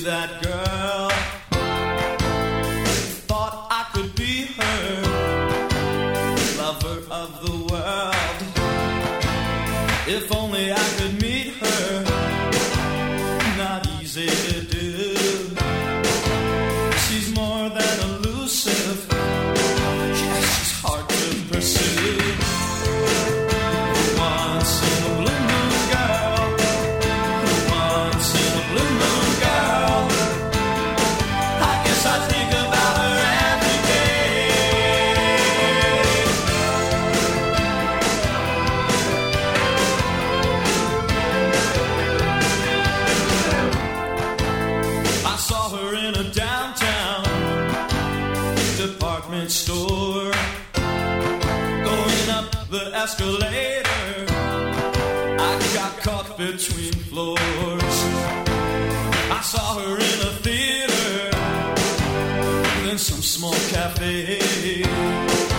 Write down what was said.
that girl. Thought I could be her, lover of the world. If only I could meet her, not easy to do. She's more than elusive, she's hard to pursue. Once in a blue moon girl, once in a blue moon girl. I guess I think about her every day. I saw her in a downtown department store, going up the escalator. I got caught between floors. I saw her in a theater, then some small cafe.